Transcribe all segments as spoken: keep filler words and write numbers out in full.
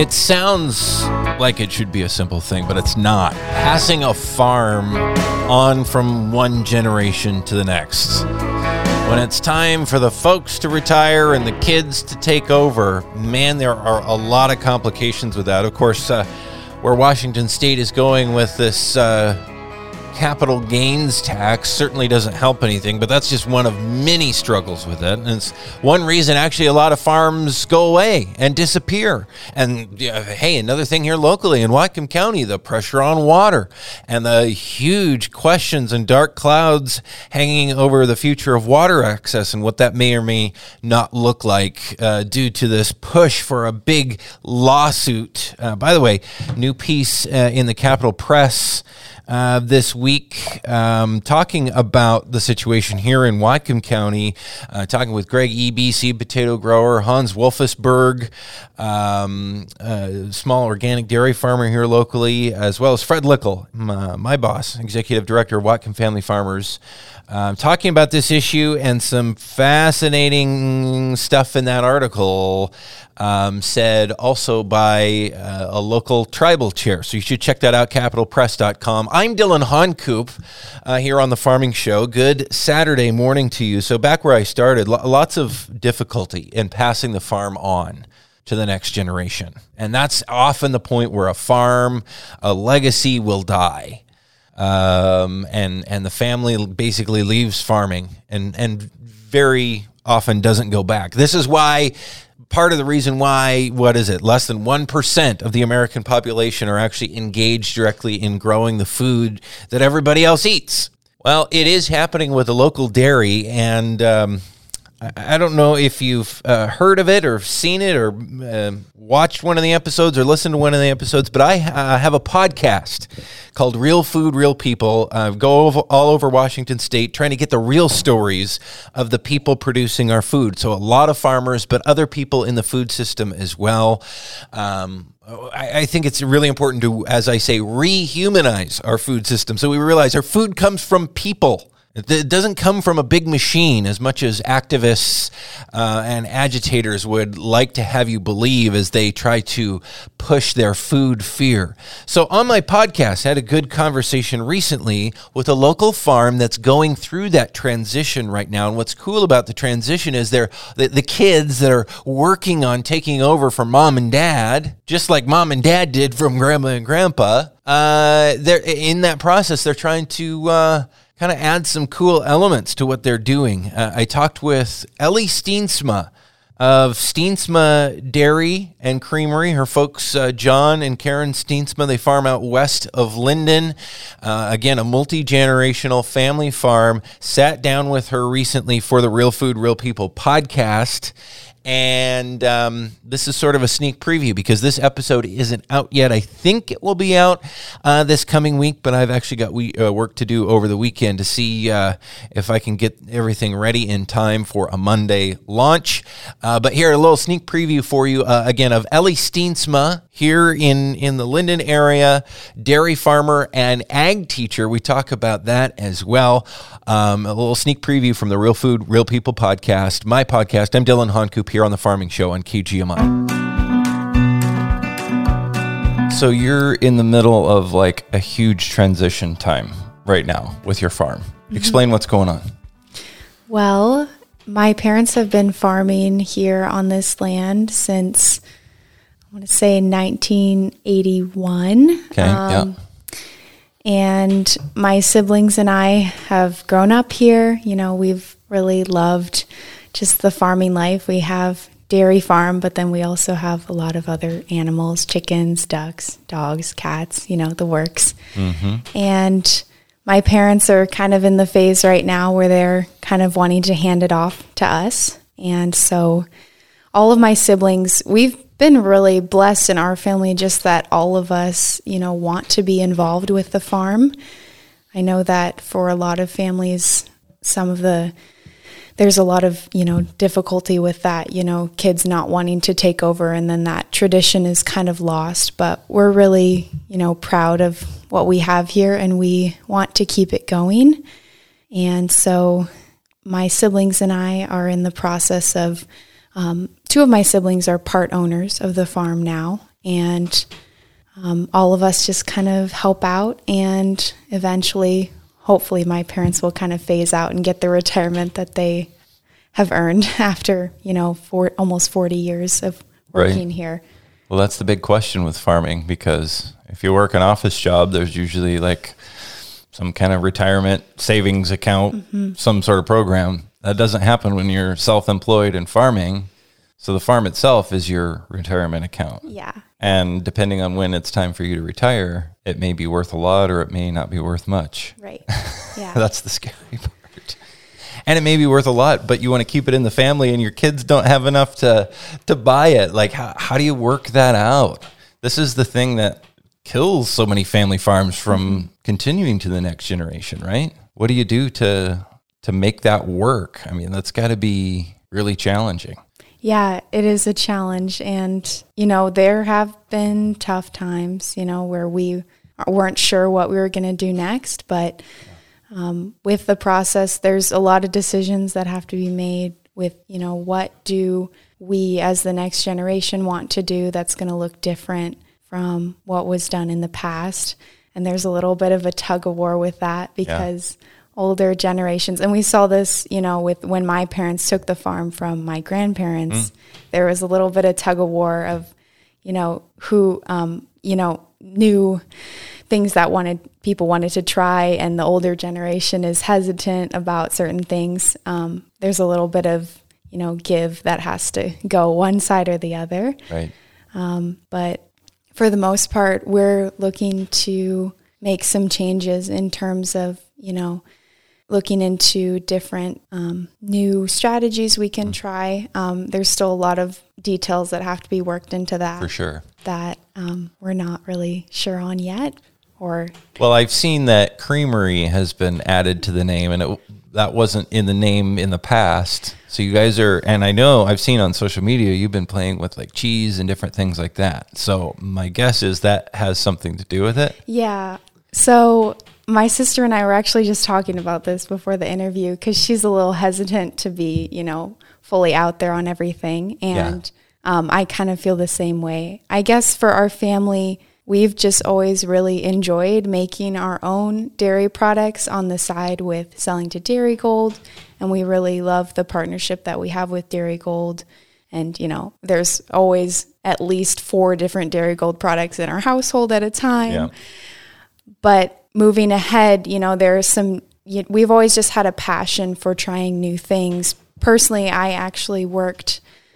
It sounds like it should be a simple thing, but it's not. Passing a farm on from one generation to the next. When it's time for the folks to retire and the kids to take over, man, there are a lot of complications with that. Of course, uh, where Washington State is going with this uh, capital gains tax certainly doesn't help anything, but that's just one of many struggles with it. And it's one reason actually a lot of farms go away and disappear. And uh, hey, another thing here locally in Whatcom County, the pressure on water and the huge questions and dark clouds hanging over the future of water access and what that may or may not look like uh, due to this push for a big lawsuit. Uh, by the way, new piece uh, in the Capital Press Uh, this week, um, talking about the situation here in Whatcom County, uh, talking with Greg Eby, seed potato grower, Hans Wolfesberg, um, uh, small organic dairy farmer here locally, as well as Fred Lickel, my, my boss, executive director of Whatcom Family Farmers, uh, talking about this issue and some fascinating stuff in that article. Um, said also by uh, a local tribal chair. So you should check that out, capital press dot com. I'm Dylan Honcoop uh, here on The Farming Show. Good Saturday morning to you. So back where I started, lo- lots of difficulty in passing the farm on to the next generation. And that's often the point where a farm, a legacy will die. Um, and, and the family basically leaves farming and, and very often doesn't go back. This is why part of the reason why, what is it, less than one percent of the American population are actually engaged directly in growing the food that everybody else eats. Well, it is happening with a local dairy, and um, I, I don't know if you've uh, heard of it or seen it or uh, watched one of the episodes or listened to one of the episodes, but I uh, have a podcast called Real Food, Real People. I uh, go over, all over Washington State trying to get the real stories of the people producing our food. So a lot of farmers, but other people in the food system as well. Um, I, I think it's really important to, as I say, rehumanize our food system so we realize our food comes from people. It doesn't come from a big machine as much as activists uh, and agitators would like to have you believe as they try to push their food fear. So on my podcast, I had a good conversation recently with a local farm that's going through that transition right now. And what's cool about the transition is they're the, the kids that are working on taking over from mom and dad, just like mom and dad did from grandma and grandpa. Uh, they're in that process. They're trying to uh, kind of add some cool elements to what they're doing. Uh, I talked with Ellie Steensma of Steensma Dairy and Creamery. Her folks, uh, John and Karen Steensma, they farm out west of Linden. Uh, again, a multi-generational family farm. Sat down with her recently for the Real Food, Real People podcast. And um, this is sort of a sneak preview because this episode isn't out yet. I think it will be out uh, this coming week, but I've actually got we, uh, work to do over the weekend to see uh, if I can get everything ready in time for a Monday launch. Uh, but here, a little sneak preview for you, uh, again, of Ellie Steensma here in, in the Linden area, dairy farmer and ag teacher. We talk about that as well. Um, a little sneak preview from the Real Food, Real People podcast, my podcast. I'm Dylan Honcoop here on The Farming Show on K G M I. So you're in the middle of like a huge transition time right now with your farm. Mm-hmm. Explain what's going on. Well, my parents have been farming here on this land since, I want to say, nineteen eighty-one. Okay, um, yeah. And my siblings and I have grown up here. You know, we've really loved just the farming life. We have dairy farm, but then we also have a lot of other animals, chickens, ducks, dogs, cats, you know, the works. Mm-hmm. And my parents are kind of in the phase right now where they're kind of wanting to hand it off to us. And so all of my siblings, we've been really blessed in our family just that all of us, you know, want to be involved with the farm. I know that for a lot of families, some of the there's a lot of, you know, difficulty with that, you know, kids not wanting to take over, and then that tradition is kind of lost. But we're really, you know, proud of what we have here, and we want to keep it going. And so my siblings and I are in the process of, um, two of my siblings are part owners of the farm now, And um, all of us just kind of help out, and eventually, hopefully, my parents will kind of phase out and get the retirement that they have earned after, you know, for almost forty years of working Right. here. Well, that's the big question with farming, because if you work an office job, there's usually like some kind of retirement savings account, mm-hmm. some sort of program. That doesn't happen when you're self-employed in farming. So the farm itself is your retirement account. Yeah. And depending on when it's time for you to retire, it may be worth a lot or it may not be worth much. Right. Yeah. That's the scary part. And it may be worth a lot, but you want to keep it in the family and your kids don't have enough to to buy it. Like, how, how do you work that out? This is the thing that kills so many family farms from mm-hmm. continuing to the next generation, right? What do you do to to make that work? I mean, that's got to be really challenging. Yeah, it is a challenge. And, you know, there have been tough times, you know, where we weren't sure what we were going to do next, but Um, with the process, there's a lot of decisions that have to be made with, you know, what do we as the next generation want to do that's going to look different from what was done in the past. And there's a little bit of a tug of war with that because yeah. older generations, and we saw this, you know, with when my parents took the farm from my grandparents, mm. there was a little bit of tug of war of, you know, who, um, you know, knew things that wanted people wanted to try, and the older generation is hesitant about certain things. Um, there's a little bit of, you know, give that has to go one side or the other. Right. Um, but for the most part, we're looking to make some changes in terms of, you know, looking into different um, new strategies we can mm. try. Um, there's still a lot of details that have to be worked into that. For sure. That um, we're not really sure on yet. Or well, I've seen that creamery has been added to the name, and it, that wasn't in the name in the past. So you guys are, and I know I've seen on social media, you've been playing with like cheese and different things like that. So my guess is that has something to do with it. Yeah. So my sister and I were actually just talking about this before the interview, because she's a little hesitant to be, you know, fully out there on everything. And yeah. um, I kind of feel the same way. I guess for our family, we've just always really enjoyed making our own dairy products on the side with selling to Dairygold, and we really love the partnership that we have with Dairygold. And, you know, there's always at least four different Dairygold products in our household at a time. Yeah. But moving ahead, you know, there's some, we've always just had a passion for trying new things. Personally, I actually worked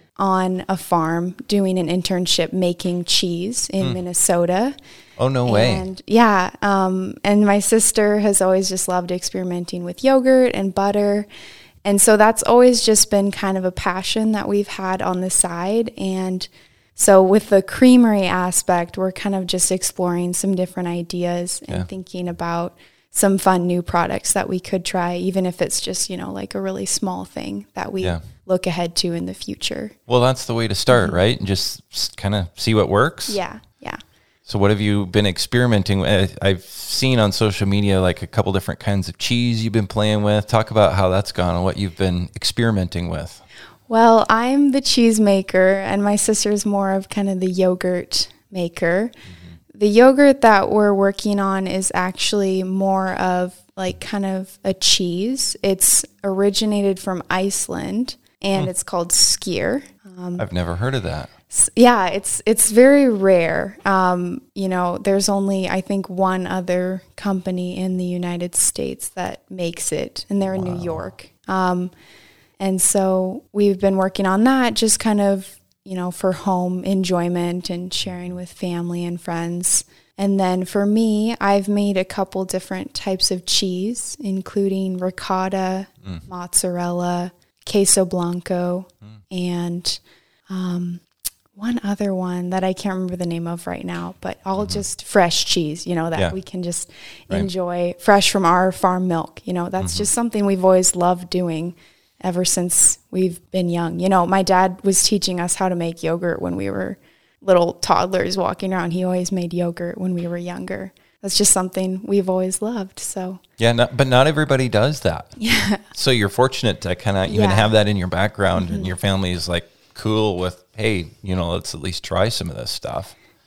on a farm doing an internship making cheese in mm. Minnesota. Oh, no way. And yeah. Um, and my sister has always just loved experimenting with yogurt and butter. And so that's always just been kind of a passion that we've had on the side. And so with the creamery aspect, we're kind of just exploring some different ideas and yeah. thinking about some fun new products that we could try, even if it's just, you know, like a really small thing that we yeah. look ahead to in the future. Well, that's the way to start, mm-hmm. right? And just kind of see what works. Yeah, yeah. So what have you been experimenting with? I've seen on social media like a couple different kinds of cheese you've been playing with. Talk about how that's gone and what you've been experimenting with. Well, I'm the cheese maker, and my sister's more of kind of the yogurt maker. Mm-hmm. The yogurt that we're working on is actually more of like kind of a cheese. It's originated from Iceland, and mm. it's called skyr. Um, I've never heard of that. Yeah, it's it's very rare. Um, you know, there's only, I think, one other company in the United States that makes it, and they're in wow. New York. Um, and so we've been working on that, just kind of, you know, for home enjoyment and sharing with family and friends. And then for me, I've made a couple different types of cheese, including ricotta, mm. mozzarella, queso blanco, mm. and um, one other one that I can't remember the name of right now, but all mm-hmm. just fresh cheese, you know, that yeah. we can just right. enjoy fresh from our farm milk. You know, that's mm-hmm. just something we've always loved doing ever since we've been young. You know, my dad was teaching us how to make yogurt when we were little toddlers walking around. He always made yogurt when we were younger. That's just something we've always loved. So yeah, not, but not everybody does that. Yeah. So you're fortunate to kind of even yeah. have that in your background, mm-hmm. and your family is like cool with, hey, you know, let's at least try some of this stuff.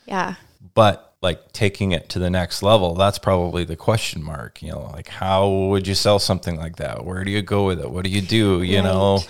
Yeah. But like taking it to the next level, that's probably the question mark, you know, like how would you sell something like that? Where do you go with it? What do you do? You Right. know,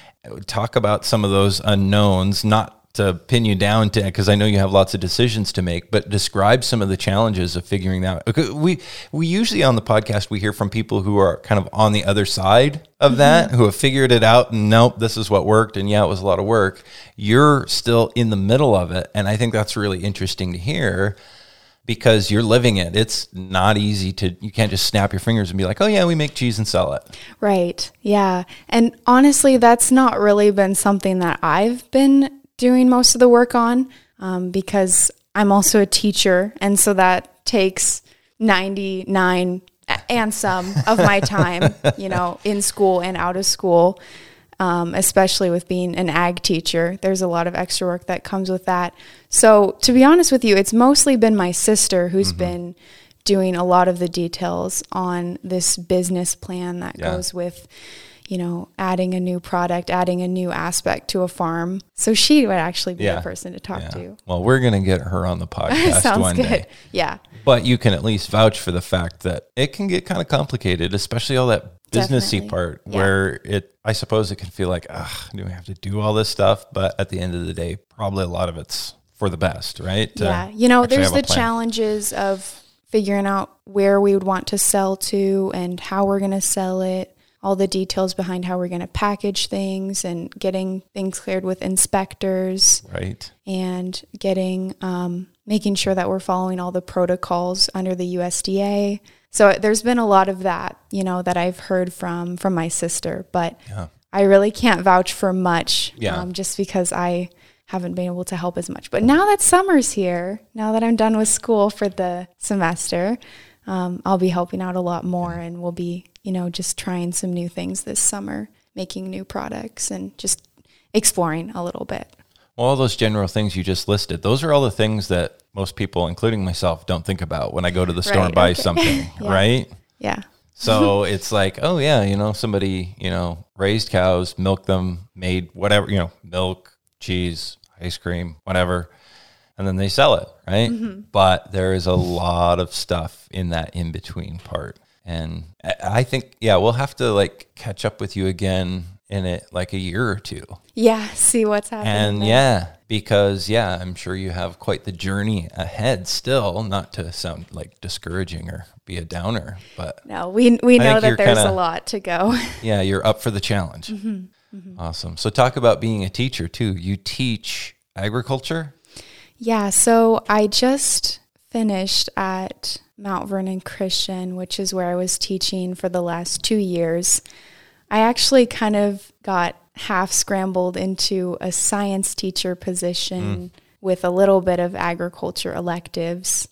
talk about some of those unknowns, not to pin you down to, because I know you have lots of decisions to make, but describe some of the challenges of figuring that out. We, we usually on the podcast, we hear from people who are kind of on the other side of mm-hmm. that, who have figured it out and nope, this is what worked. And yeah, it was a lot of work. You're still in the middle of it. And I think that's really interesting to hear because you're living it. It's not easy to, you can't just snap your fingers and be like, oh yeah, we make cheese and sell it. Right. Yeah. And honestly, that's not really been something that I've been doing most of the work on um, because I'm also a teacher. And so that takes ninety-nine and some of my time, you know, in school and out of school, um, especially with being an ag teacher. There's a lot of extra work that comes with that. So to be honest with you, it's mostly been my sister who's mm-hmm. been doing a lot of the details on this business plan that yeah. goes with, you know, adding a new product, adding a new aspect to a farm. So she would actually be yeah. the person to talk yeah. to. Well, we're going to get her on the podcast Sounds one good. day. Yeah. But you can at least vouch for the fact that it can get kind of complicated, especially all that businessy Definitely. part yeah. where it, I suppose it can feel like, ugh, do we have to do all this stuff? But at the end of the day, probably a lot of it's for the best, right? Yeah. You know, there's the challenges of figuring out where we would want to sell to and how we're going to sell it. All the details behind how we're going to package things and getting things cleared with inspectors. Right. And getting, um, making sure that we're following all the protocols under the U S D A. So there's been a lot of that, you know, that I've heard from, from my sister, but yeah. I really can't vouch for much yeah. um, just because I haven't been able to help as much. But now that summer's here, now that I'm done with school for the semester, um, I'll be helping out a lot more and we'll be, you know, just trying some new things this summer, making new products and just exploring a little bit. Well, all those general things you just listed, those are all the things that most people, including myself, don't think about when I go to the store right, and buy okay. something, yeah. right? Yeah. So it's like, oh yeah, you know, somebody, you know, raised cows, milked them, made whatever, you know, milk, cheese, ice cream, whatever, and then they sell it, right? Mm-hmm. But there is a lot of stuff in that in-between part. And I think, yeah, we'll have to like catch up with you again in it like a year or two. Yeah, see what's happening. And there. yeah, because yeah, I'm sure you have quite the journey ahead still, not to sound like discouraging or be a downer, but no, we we I know that there's kinda, a lot to go. Yeah, you're up for the challenge. Mm-hmm, mm-hmm. Awesome. So talk about being a teacher too. You teach agriculture? Yeah, so I just finished at Mount Vernon Christian, which is where I was teaching for the last two years. I actually kind of got half scrambled into a science teacher position mm. with a little bit of agriculture electives.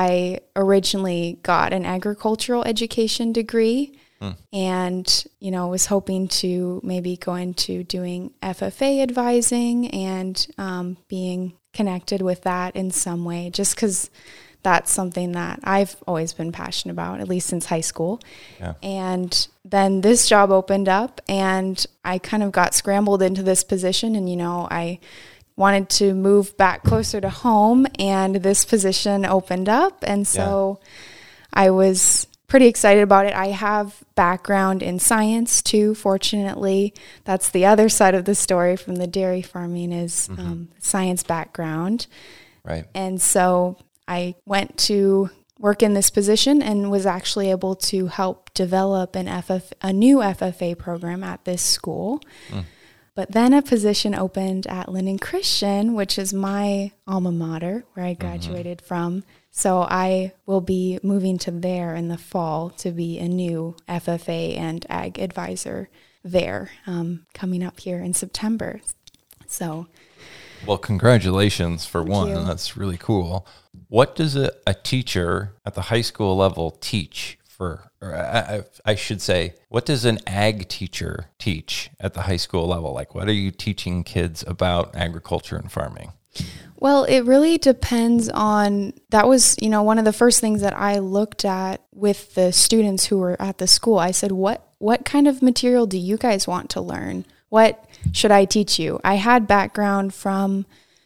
I originally got an agricultural education degree mm. and, you know, was hoping to maybe go into doing F F A advising and um, being connected with that in some way, just because that's something that I've always been passionate about, at least since high school. Yeah. And then this job opened up and I kind of got scrambled into this position. And, you know, I wanted to move back closer to home and this position opened up. And so yeah. I was pretty excited about it. I have background in science too, fortunately. That's the other side of the story from the dairy farming is mm-hmm. um, science background. Right. And so I went to work in this position and was actually able to help develop an F F, a new F F A program at this school. Mm. But then a position opened at Linden Christian, which is my alma mater, where I graduated mm-hmm. from. So I will be moving to there in the fall to be a new F F A and ag advisor there, um, coming up here in September. So, well, congratulations for one. you. That's really cool. What does a, a teacher at the high school level teach for, or I, I should say, what does an ag teacher teach at the high school level? Like, what are you teaching kids about agriculture and farming? Well, it really depends on, that was, you know, one of the first things that I looked at with the students who were at the school. I said, what, what kind of material do you guys want to learn? What should I teach you? I had background from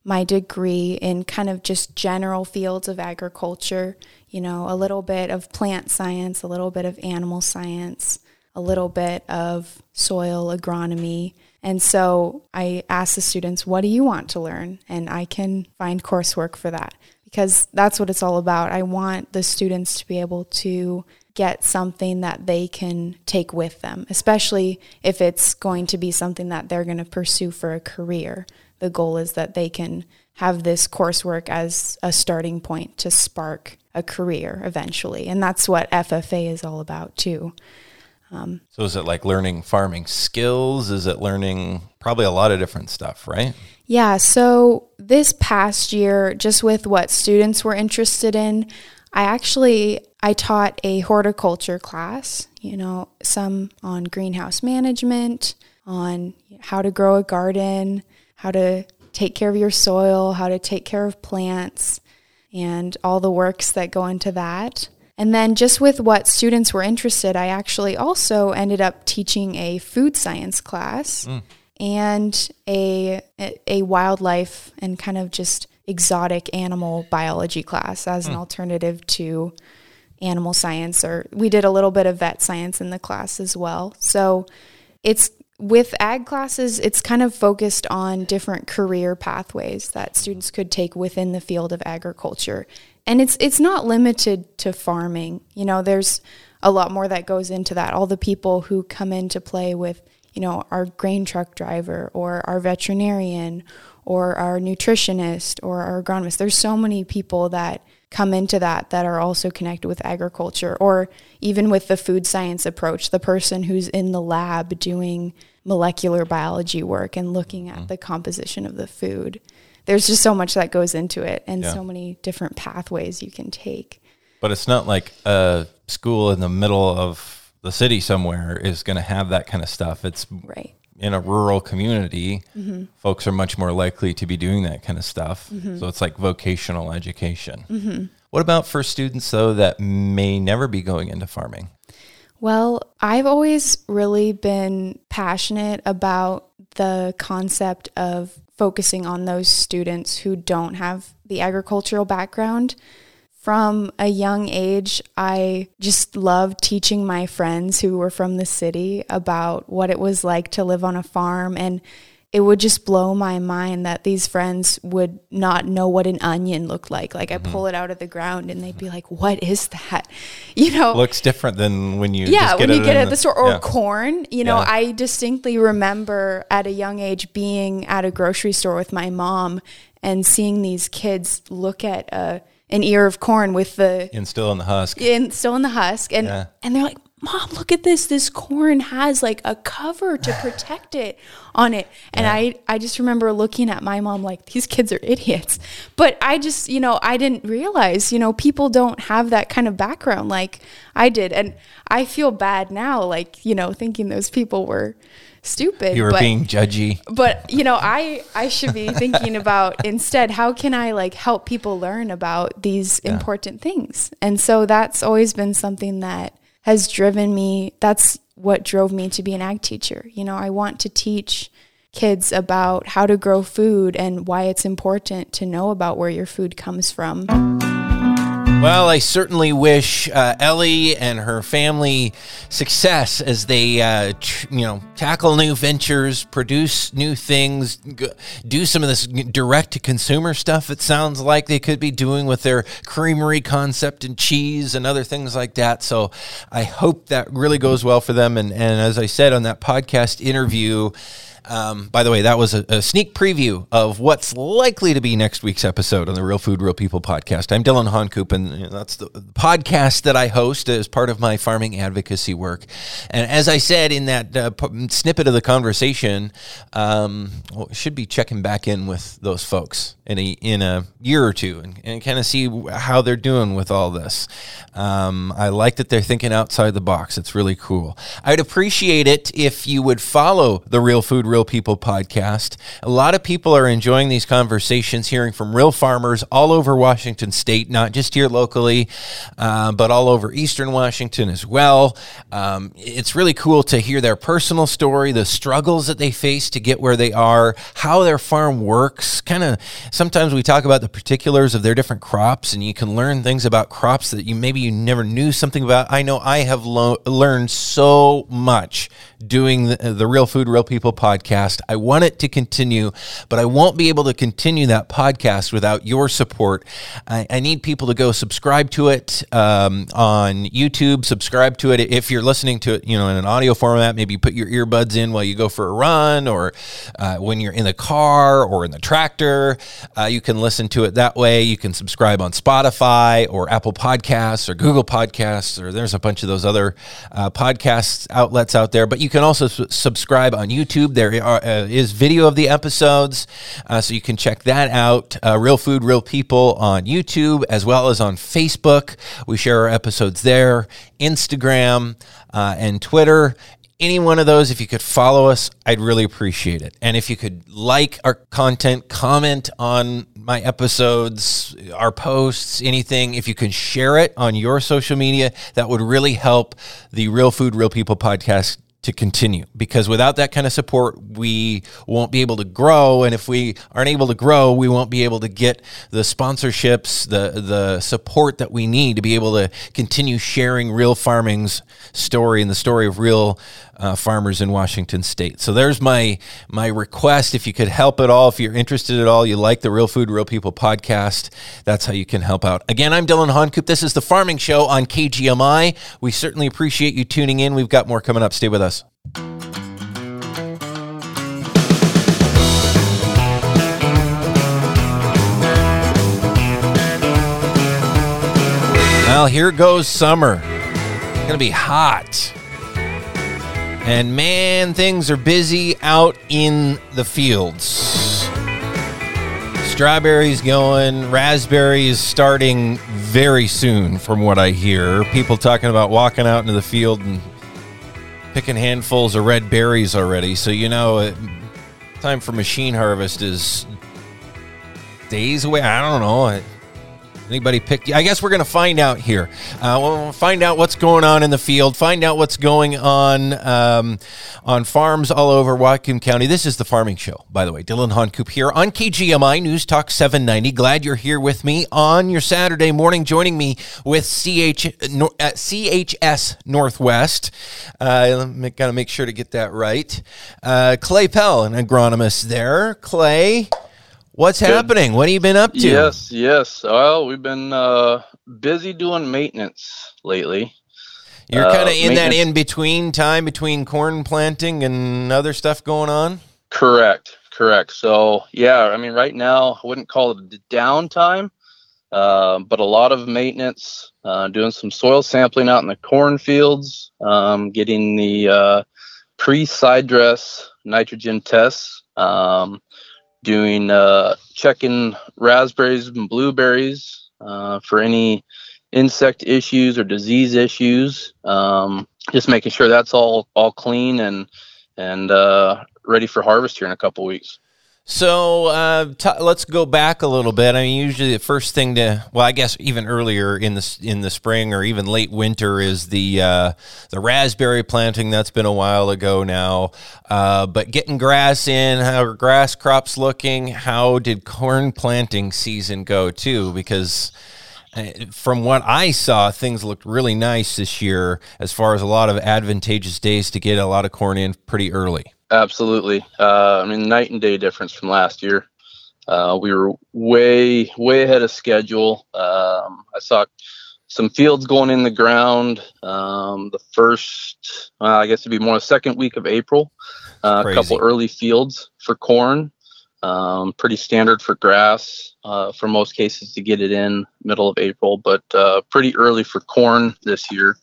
my degree in kind of just general fields of agriculture, you know, a little bit of plant science, a little bit of animal science, a little bit of soil agronomy. And so I ask the students, what do you want to learn? And I can find coursework for that, because that's what it's all about. I want the students to be able to get something that they can take with them, especially if it's going to be something that they're going to pursue for a career. The goal is that they can have this coursework as a starting point to spark a career eventually. And that's what F F A is all about too. Um, so is it like learning farming skills? Is it learning probably a lot of different stuff, right? Yeah. So this past year, just with what students were interested in, I actually, I taught a horticulture class, you know, some on greenhouse management, on how to grow a garden, how to take care of your soil, how to take care of plants, and all the works that go into that. And then just with what students were interested, I actually also ended up teaching a food science class mm. and a a wildlife and kind of just exotic animal biology class as mm. an alternative to animal science. Or we did a little bit of vet science in the class as well. So it's with ag classes, it's kind of focused on different career pathways that students could take within the field of agriculture. And it's it's not limited to farming. You know, there's a lot more that goes into that. All the people who come into play with, you know, our grain truck driver or our veterinarian or our nutritionist or our agronomist. There's so many people that come into that that are also connected with agriculture, or even with the food science approach, the person who's in the lab doing molecular biology work and looking at mm. the composition of the food. There's just so much that goes into it, and yeah. so many different pathways you can take. But it's not like a school in the middle of the city somewhere is going to have that kind of stuff. It's right. in a rural community, mm-hmm. folks are much more likely to be doing that kind of stuff. Mm-hmm. So it's like vocational education. Mm-hmm. What about for students, though, that may never be going into farming? Well, I've always really been passionate about the concept of focusing on those students who don't have the agricultural background. From a young age, I just loved teaching my friends who were from the city about what it was like to live on a farm. And it would just blow my mind that these friends would not know what an onion looked like. Like I mm-hmm. pull it out of the ground and they'd be like, what is that? You know, looks different than when you yeah, just when get you it get it at the, the store or yeah. corn. You know, yeah. I distinctly remember at a young age being at a grocery store with my mom and seeing these kids look at a an ear of corn with the and still in the husk and still in the husk and yeah. and they're like, Mom, look at this this corn has like a cover to protect it on it. And yeah. I I just remember looking at my mom like, these kids are idiots. But I just, you know, I didn't realize, you know, people don't have that kind of background like I did. And I feel bad now, like, you know, thinking those people were stupid. You were but, being judgy. But, you know, I, I should be thinking about instead, how can I like help people learn about these yeah. important things? And so that's always been something that has driven me. That's what drove me to be an ag teacher. You know, I want to teach kids about how to grow food and why it's important to know about where your food comes from. Well, I certainly wish uh, Ellie and her family success as they, uh, tr- you know, tackle new ventures, produce new things, g- do some of this direct-to-consumer stuff. It sounds like they could be doing with their creamery concept and cheese and other things like that. So I hope that really goes well for them. And, and as I said on that podcast interview, Um, by the way, that was a, a sneak preview of what's likely to be next week's episode on the Real Food, Real People podcast. I'm Dylan Honcoop, and you know, that's the podcast that I host as part of my farming advocacy work. And as I said in that uh, p- snippet of the conversation, um, well, should be checking back in with those folks in a in a year or two and, and kind of see how they're doing with all this. Um, I like that they're thinking outside the box. It's really cool. I'd appreciate it if you would follow the Real Food, Real Real People podcast. A lot of people are enjoying these conversations, hearing from real farmers all over Washington State, not just here locally, uh, but all over Eastern Washington as well. Um, it's really cool to hear their personal story, the struggles that they face to get where they are, how their farm works. Kind of sometimes we talk about the particulars of their different crops, and you can learn things about crops that you maybe you never knew something about. I know I have lo- learned so much doing the, the Real Food, Real People podcast. I want it to continue, but I won't be able to continue that podcast without your support. I, I need people to go subscribe to it um, on YouTube, subscribe to it. If you're listening to it, you know, in an audio format, maybe you put your earbuds in while you go for a run, or uh, when you're in the car or in the tractor, uh, you can listen to it that way. You can subscribe on Spotify or Apple Podcasts or Google Podcasts, or there's a bunch of those other uh, podcast outlets out there. But you can also s- subscribe on YouTube. There are, uh, is video of the episodes, uh, so you can check that out. Uh, Real Food, Real People on YouTube, as well as on Facebook. We share our episodes there, Instagram, uh, and Twitter. Any one of those, if you could follow us, I'd really appreciate it. And if you could like our content, comment on my episodes, our posts, anything, if you could share it on your social media, that would really help the Real Food, Real People podcast to continue, because without that kind of support, we won't be able to grow. And if we aren't able to grow, we won't be able to get the sponsorships, the the support that we need to be able to continue sharing real farming's story and the story of real uh, farmers in Washington State. So there's my my request. If you could help at all, if you're interested at all, you like the Real Food, Real People podcast, that's how you can help out. Again, I'm Dylan Honcoop. This is The Farming Show on K G M I. We certainly appreciate you tuning in. We've got more coming up. Stay with us. Well, here goes summer. It's going to be hot. And man, things are busy out in the fields. Strawberries going, raspberries starting very soon from what I hear. People talking about walking out into the field and picking handfuls of red berries already. So, you know, it, time for machine harvest is days away. I don't know. Anybody pick? I guess we're going to find out here. Uh, we'll find out what's going on in the field, find out what's going on um, on farms all over Whatcom County. This is The Farming Show, by the way. Dylan Honcoop here on K G M I News Talk seven ninety. Glad you're here with me on your Saturday morning, joining me with C H, uh, C H S Northwest. Uh, got to make sure to get that right. Uh, Clay Pell, an agronomist there. Clay, what's Good. happening? What have you been up to? Yes, yes. Well, we've been uh, busy doing maintenance lately. You're kind of uh, in that in-between time between corn planting and other stuff going on? Correct, correct. So, yeah, I mean, right now, I wouldn't call it a downtime, uh, but a lot of maintenance, uh, doing some soil sampling out in the cornfields, um, getting the uh, pre-side dress nitrogen tests, um, doing uh checking raspberries and blueberries uh for any insect issues or disease issues, um just making sure that's all all clean and and uh ready for harvest here in a couple weeks. So uh, t- let's go back a little bit. I mean, usually the first thing to, well, I guess even earlier in the in the spring or even late winter is the uh, the raspberry planting. That's been a while ago now. Uh, but getting grass in, how are grass crops looking? How did corn planting season go too? Because from what I saw, things looked really nice this year as far as a lot of advantageous days to get a lot of corn in pretty early. Absolutely. Uh, I mean, night and day difference from last year. Uh, we were way, way ahead of schedule. Um, I saw some fields going in the ground um, the first, uh, I guess it'd be more the second week of April. Uh, a couple early fields for corn. Um, pretty standard for grass uh, for most cases to get it in middle of April, but uh, pretty early for corn this year.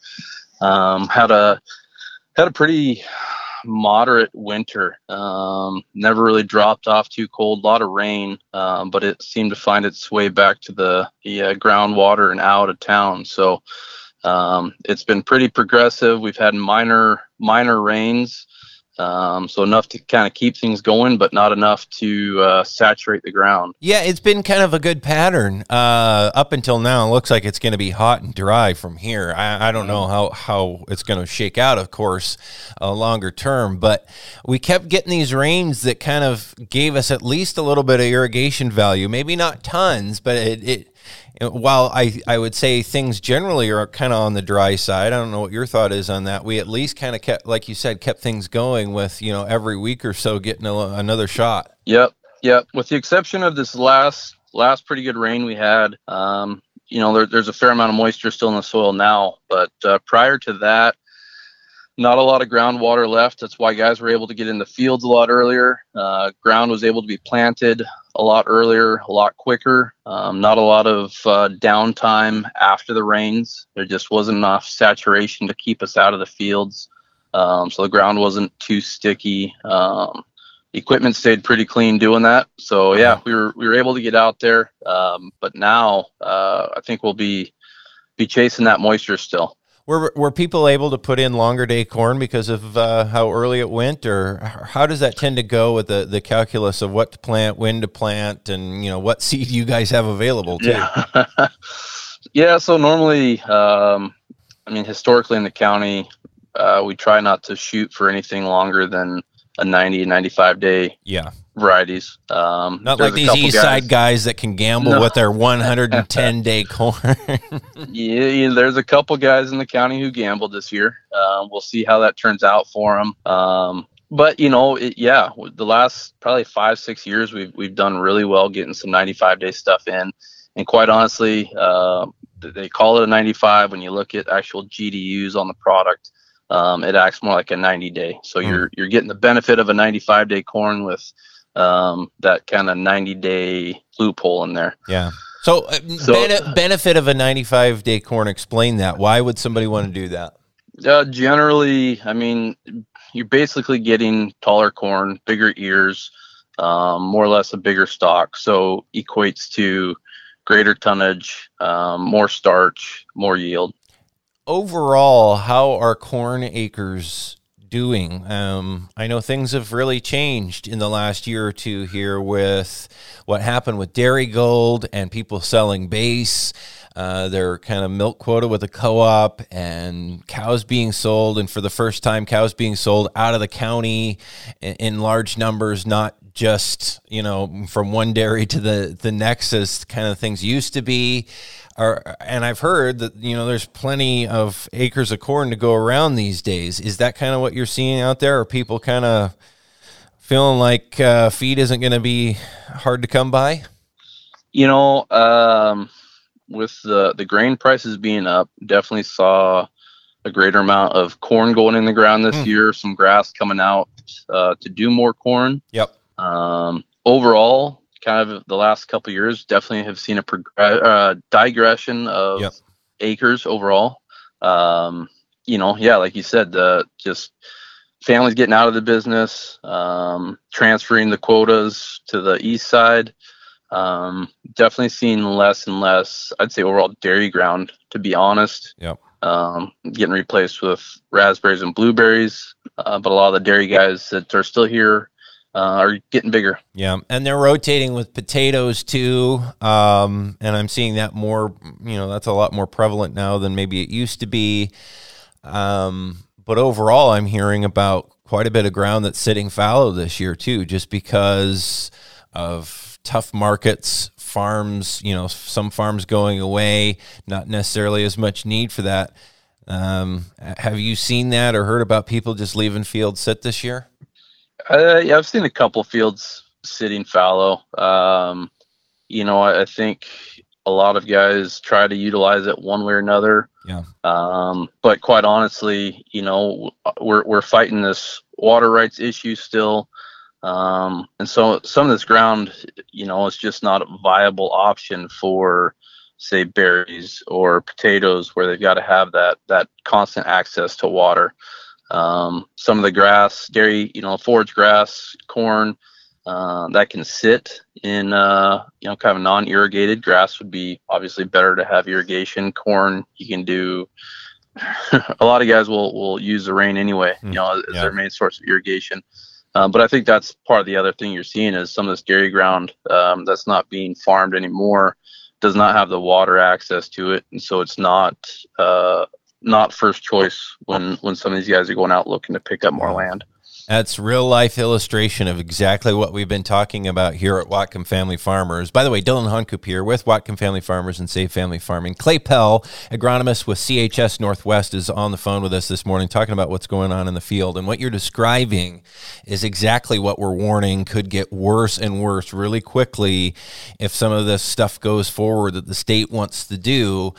Um, had a had a pretty moderate winter. Um, never really dropped off too cold. A lot of rain, um, but it seemed to find its way back to the, the uh, groundwater and out of town. So um, it's been pretty progressive. We've had minor minor rains Um, so enough to kind of keep things going, but not enough to uh, saturate the ground. Yeah, it's been kind of a good pattern uh, up until now. It looks like it's going to be hot and dry from here. I, I don't know how, how it's going to shake out, of course, uh, longer term. But we kept getting these rains that kind of gave us at least a little bit of irrigation value. Maybe not tons, but it, it while I, I would say things generally are kind of on the dry side. I don't know what your thought is on that. We at least kind of kept, like you said, kept things going with, you know, every week or so getting a, another shot. Yep. Yep. With the exception of this last, last pretty good rain we had, um, you know, there, there's a fair amount of moisture still in the soil now, but uh, prior to that, not a lot of groundwater left. That's why guys were able to get in the fields a lot earlier. Uh, ground was able to be planted a lot earlier, a lot quicker. Um, not a lot of uh, downtime after the rains. There just wasn't enough saturation to keep us out of the fields. Um, so the ground wasn't too sticky. Um, equipment stayed pretty clean doing that. So yeah, we were we were able to get out there. Um, but now uh, I think we'll be be chasing that moisture still. Were were people able to put in longer day corn because of uh, how early it went, or how does that tend to go with the, the calculus of what to plant, when to plant, and you know what seed you guys have available too? Yeah, yeah. So normally, um, I mean, historically in the county, uh, we try not to shoot for anything longer than a ninety, ninety-five day. Yeah. Varieties. Um, Not like these east guys, side guys that can gamble no. with their one hundred ten day corn. yeah, yeah, there's a couple guys in the county who gambled this year. Uh, we'll see how that turns out for them. Um, but you know, it, yeah, the last probably five, six years, we've we've done really well getting some ninety-five day stuff in. And quite honestly, uh, they call it a ninety-five. When you look at actual G D Us on the product, um, it acts more like a ninety day. So mm. you're you're getting the benefit of a ninety-five day corn with um that kind of ninety day loophole in there. Yeah. So, uh, so ben- benefit of a ninety-five day corn, explain that. Why would somebody want to do that? Uh, generally, I mean, you're basically getting taller corn, bigger ears, um, more or less a bigger stalk. So equates to greater tonnage, um, more starch, more yield. Overall, how are corn acres doing? Um, I know things have really changed in the last year or two here with what happened with Dairygold and people selling base, uh, their kind of milk quota with a co-op, and cows being sold. And for the first time, cows being sold out of the county in, in large numbers, not just, you know, from one dairy to the, the next as kind of things used to be. Are, and I've heard that, you know, there's plenty of acres of corn to go around these days. Is that kind of what you're seeing out there? Are people kind of feeling like uh, feed isn't going to be hard to come by? You know, um, with the, the grain prices being up, definitely saw a greater amount of corn going in the ground this mm. year, some grass coming out uh, to do more corn. Yep. Um, overall, kind of the last couple of years, definitely have seen a prog- uh, digression of yep. acres overall. Um, you know, yeah, like you said, the just families getting out of the business, um, transferring the quotas to the east side. Um, definitely seeing less and less, I'd say, overall dairy ground, to be honest. Yep. Um, getting replaced with raspberries and blueberries. Uh, but a lot of the dairy guys that are still here Uh, are getting bigger. Yeah, and they're rotating with potatoes too, um, and I'm seeing that more, you know, that's a lot more prevalent now than maybe it used to be. Um, but overall, I'm hearing about quite a bit of ground that's sitting fallow this year too, just because of tough markets, farms, you know, some farms going away, not necessarily as much need for that. Um, have you seen that or heard about people just leaving fields sit this year? Uh, yeah, I've seen a couple fields sitting fallow. Um, you know, I, I think a lot of guys try to utilize it one way or another. Yeah. Um, but quite honestly, you know, we're we're fighting this water rights issue still. Um, and so some of this ground, you know, is just not a viable option for, say, berries or potatoes, where they've got to have that that constant access to water. Um, some of the grass, dairy, you know, forage grass, corn, uh, that can sit in, uh, you know, kind of non-irrigated. Grass would be obviously better to have irrigation. Corn, you can do a lot of guys will, will use the rain anyway, you know, as Yeah. their main source of irrigation. Um, but I think that's part of the other thing you're seeing is some of this dairy ground um, that's not being farmed anymore does not have the water access to it, and so it's not uh, not first choice when when some of these guys are going out looking to pick up more land. That's real life illustration of exactly what we've been talking about here at Whatcom Family Farmers. By the way, Dylan Hunkoop here with Whatcom Family Farmers and Save Family Farming. Clay Pell, agronomist with C H S Northwest, is on the phone with us this morning talking about what's going on in the field. And what you're describing is exactly what we're warning could get worse and worse really quickly if some of this stuff goes forward that the state wants to do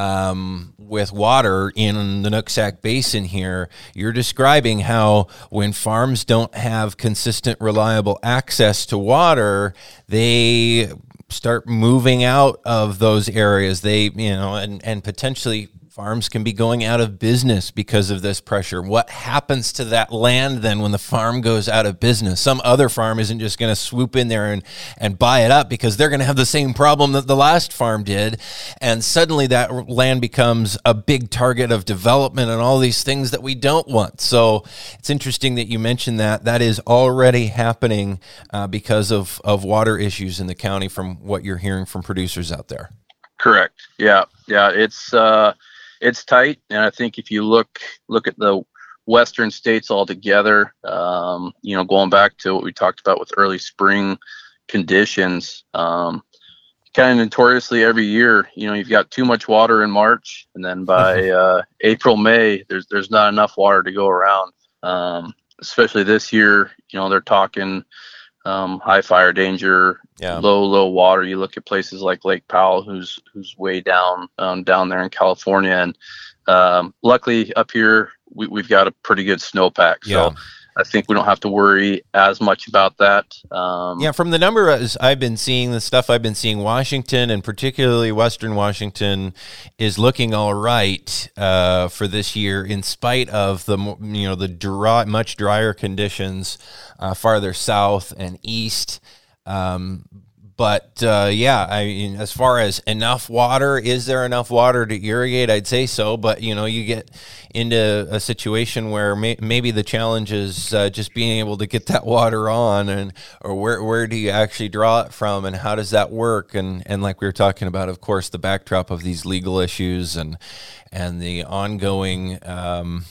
um, with water in the Nooksack Basin here. You're describing how when farmers Farms don't have consistent, reliable access to water, they start moving out of those areas. They, you know, and, and potentially farms can be going out of business because of this pressure. What happens to that land then when the farm goes out of business? Some other farm isn't just going to swoop in there and, and buy it up because they're going to have the same problem that the last farm did. And suddenly that land becomes a big target of development and all these things that we don't want. So it's interesting that you mentioned that. That is already happening uh, because of, of water issues in the county from what you're hearing from producers out there. Correct. Yeah. Yeah. It's, uh, It's tight, and I think if you look look at the western states altogether, um, you know, going back to what we talked about with early spring conditions, um, kind of notoriously every year, you know, you've got too much water in March, and then by uh, April, May, there's there's not enough water to go around. Um, especially this year, you know, they're talking um, high fire danger. Yeah. Low, low water. You look at places like Lake Powell, who's who's way down um, down there in California, and um, luckily up here we, we've got a pretty good snowpack. So yeah. I think we don't have to worry as much about that. Um, yeah, from the number as I've been seeing, the stuff I've been seeing, Washington and particularly Western Washington is looking all right uh, for this year, in spite of the you know the dry, much drier conditions uh, farther south and east. Um, but, uh, yeah, I mean, as far as enough water, is there enough water to irrigate? I'd say so, but, you know, you get into a situation where may, maybe the challenge is uh, just being able to get that water on, and, or where, where do you actually draw it from, and how does that work? And, and like we were talking about, of course, the backdrop of these legal issues and, and the ongoing, um,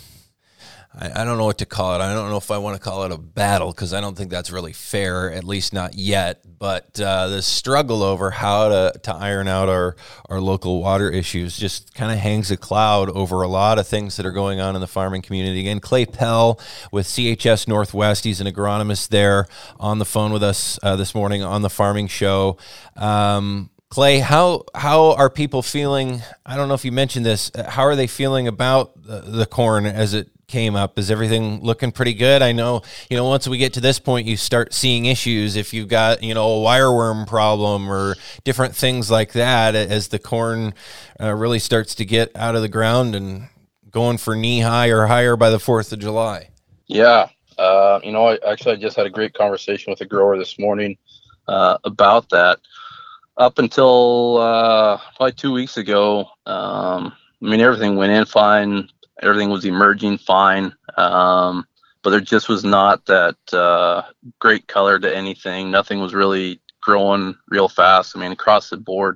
I don't know what to call it. I don't know if I want to call it a battle, because I don't think that's really fair, at least not yet. But uh, the struggle over how to, to iron out our, our local water issues just kind of hangs a cloud over a lot of things that are going on in the farming community. Again, Clay Pell with C H S Northwest. He's an agronomist there on the phone with us uh, this morning on the Farming Show. Um, Clay, how how are people feeling? I don't know if you mentioned this. How are they feeling about the, the corn as it came up? Is everything looking pretty good? I know, you know, once we get to this point, you start seeing issues if you've got, you know, a wireworm problem or different things like that as the corn uh, really starts to get out of the ground and going for knee high or higher by the fourth of July. Yeah. Uh, you know, I actually I just had a great conversation with a grower this morning uh, about that. Up until uh, probably two weeks ago, um, I mean, everything went in fine. Everything was emerging fine. Um, but there just was not that uh, great color to anything. Nothing was really growing real fast. I mean, across the board,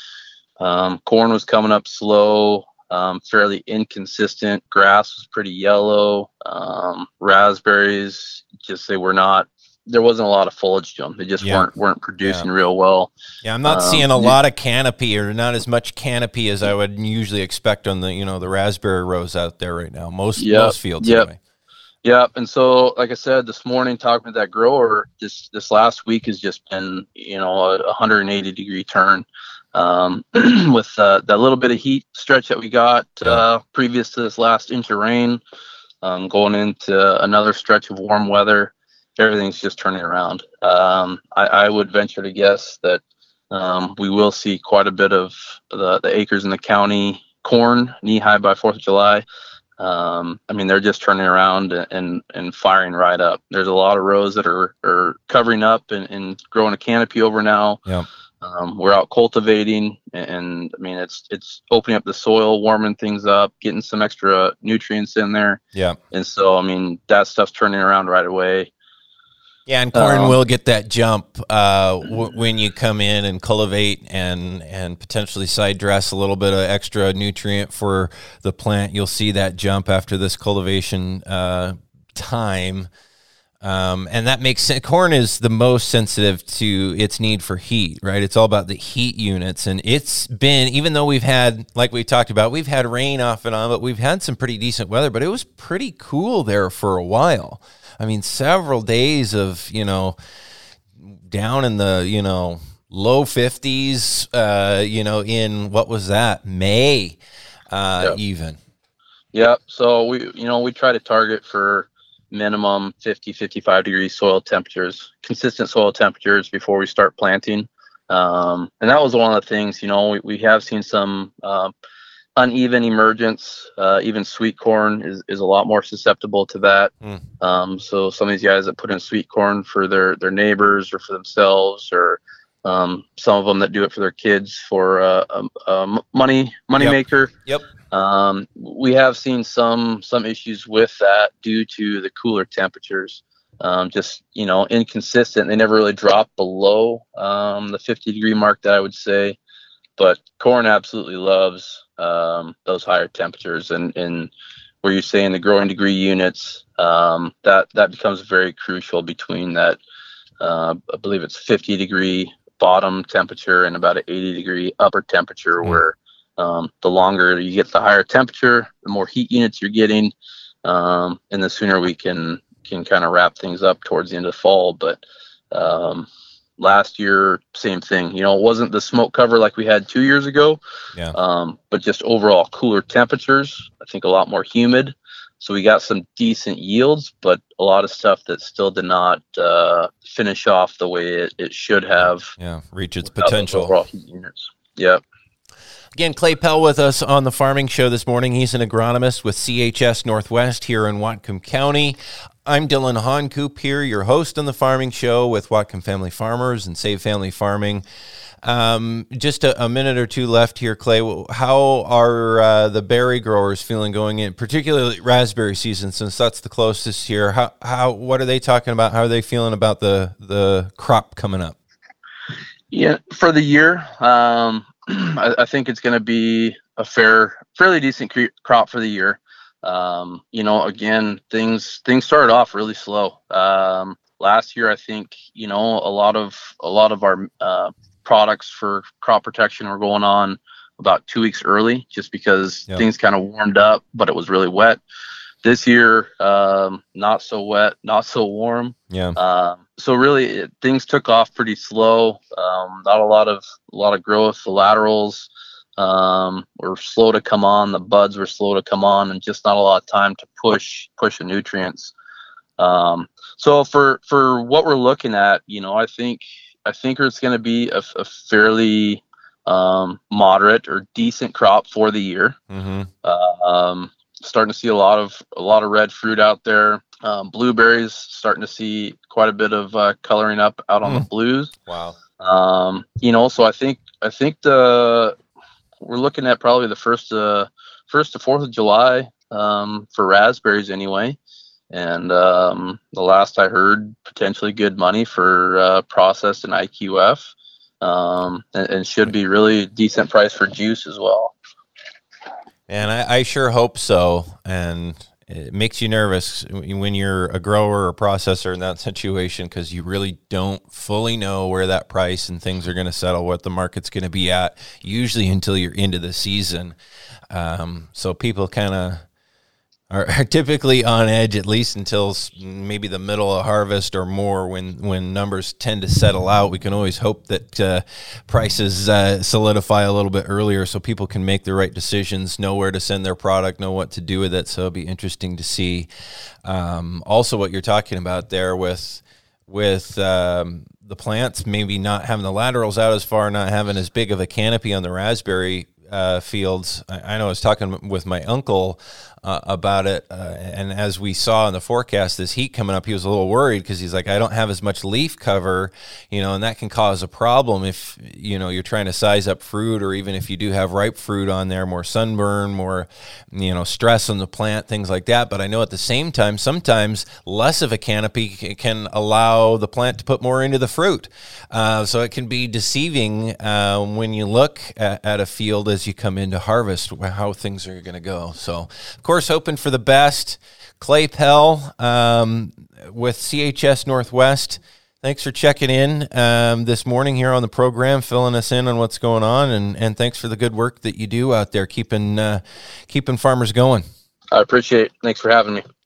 um, corn was coming up slow, um, fairly inconsistent. Grass was pretty yellow. Um, raspberries, just they were not. There wasn't a lot of foliage to them. They just yeah. weren't weren't producing yeah. real well. Yeah, I'm not um, seeing a lot of canopy, or not as much canopy as I would usually expect on the you know the raspberry rows out there right now. Most yep, most fields. Yep. Anyway. Yep. And so, like I said this morning, talking to that grower, this this last week has just been you know a one hundred eighty degree turn. Um, with uh, that little bit of heat stretch that we got uh, previous to this last inch of rain, um, going into another stretch of warm weather. Everything's just turning around. Um, I, I would venture to guess that um, we will see quite a bit of the, the acres in the county corn knee high by fourth of July. Um, I mean, they're just turning around and, and firing right up. There's a lot of rows that are, are covering up and, and growing a canopy over now. Yeah. Um, we're out cultivating, and, and I mean, it's it's opening up the soil, warming things up, getting some extra nutrients in there. Yeah. And so, I mean, that stuff's turning around right away. Yeah, and corn um, will get that jump uh, w- when you come in and cultivate and and potentially side dress a little bit of extra nutrient for the plant. You'll see that jump after this cultivation uh, time. Um, and that makes sense. Corn is the most sensitive to its need for heat, right? It's all about the heat units. And it's been, even though we've had, like we talked about, we've had rain off and on, but we've had some pretty decent weather, but it was pretty cool there for a while. I mean, several days of, you know, down in the, you know, low fifties, uh, you know, in, what was that, May, uh, yep. even. Yep. So we, you know, we try to target for minimum fifty, fifty-five degree soil temperatures, consistent soil temperatures before we start planting. Um, and that was one of the things, you know, we, we have seen some uh, uneven emergence. Uh, even sweet corn is, is a lot more susceptible to that. Mm. Um, so some of these guys that put in sweet corn for their, their neighbors or for themselves, or um, some of them that do it for their kids for uh, a, a money money yep. maker. Yep. Um, we have seen some some issues with that due to the cooler temperatures. Um, just, you know, inconsistent. They never really drop below um, the fifty degree mark that I would say. But corn absolutely loves um, those higher temperatures, and, and where you're saying the growing degree units, um, that that becomes very crucial between that. Uh, I believe it's fifty degree bottom temperature and about an eighty degree upper temperature, mm. where um, the longer you get the higher temperature, the more heat units you're getting, um, and the sooner we can can kind of wrap things up towards the end of fall. But um, last year, same thing. You know, it wasn't the smoke cover like we had two years ago, yeah. um, but just overall cooler temperatures. I think a lot more humid. So we got some decent yields, but a lot of stuff that still did not uh, finish off the way it, it should have. Yeah, reach its potential. Overall heat units. Yep. Again, Clay Pell with us on the Farming Show this morning. He's an agronomist with C H S Northwest here in Whatcom County. I'm Dylan Honcoop here, your host on the Farming Show with Whatcom Family Farmers and Save Family Farming. Um, just a, a minute or two left here, Clay. How are uh, the berry growers feeling going in, particularly raspberry season, since that's the closest here? How, how, what are they talking about? How are they feeling about the, the crop coming up? Yeah, for the year, um, I, I think it's going to be a fair, fairly decent cre- crop for the year. Um, you know, again, things things started off really slow. Um, last year, I think, you know, a lot of a lot of our uh, products for crop protection were going on about two weeks early, just because yep. things kind of warmed up, but it was really wet. This year, um, not so wet, not so warm. Yeah. Um, so really, it, things took off pretty slow. Um, not a lot of a lot of growth. The laterals um, were slow to come on. The buds were slow to come on, and just not a lot of time to push push the nutrients. Um, so for for what we're looking at, you know, I think I think it's going to be a, a fairly um, moderate or decent crop for the year. Mm-hmm. Uh, um, starting to see a lot of a lot of red fruit out there. Um, blueberries, starting to see quite a bit of uh, coloring up out on mm. the blues. Wow. Um, you know, so I think I think the we're looking at probably the first uh, first to fourth of July um, for raspberries anyway. And um, the last I heard, potentially good money for uh, processed and I Q F, um, and, and should be really decent price for juice as well. And I, I sure hope so. And it makes you nervous when you're a grower or processor in that situation, because you really don't fully know where that price and things are going to settle, what the market's going to be at, usually until you're into the season. Um, so people kind of are, are typically on edge, at least until maybe the middle of harvest or more, when, when numbers tend to settle out. We can always hope that uh, prices uh, solidify a little bit earlier so people can make the right decisions, know where to send their product, know what to do with it. So it'll be interesting to see. Um, also, what you're talking about there with with um, the plants maybe not having the laterals out as far, not having as big of a canopy on the raspberry. uh, fields. I, I know I was talking with my uncle uh, about it, uh, and as we saw in the forecast, this heat coming up, he was a little worried because he's like, I don't have as much leaf cover, you know, and that can cause a problem if, you know, you're trying to size up fruit, or even if you do have ripe fruit on there, more sunburn, more, you know, stress on the plant, things like that. But I know at the same time, sometimes less of a canopy can allow the plant to put more into the fruit. Uh, so it can be deceiving uh, when you look at, at a field as you come into harvest, how things are going to go. So, of course, hoping for the best. Clay Pell um, with C H S Northwest. Thanks for checking in um, this morning here on the program, filling us in on what's going on, and, and thanks for the good work that you do out there, keeping uh, keeping farmers going. I appreciate it. Thanks for having me.